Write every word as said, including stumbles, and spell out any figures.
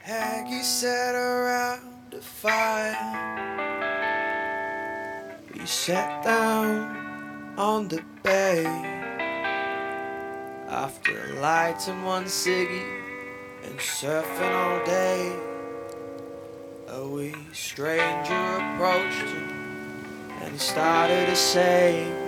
Aggie sat around the fire. We sat down on the bay after lighting one ciggy and surfing all day. A wee stranger approached him and he started to say,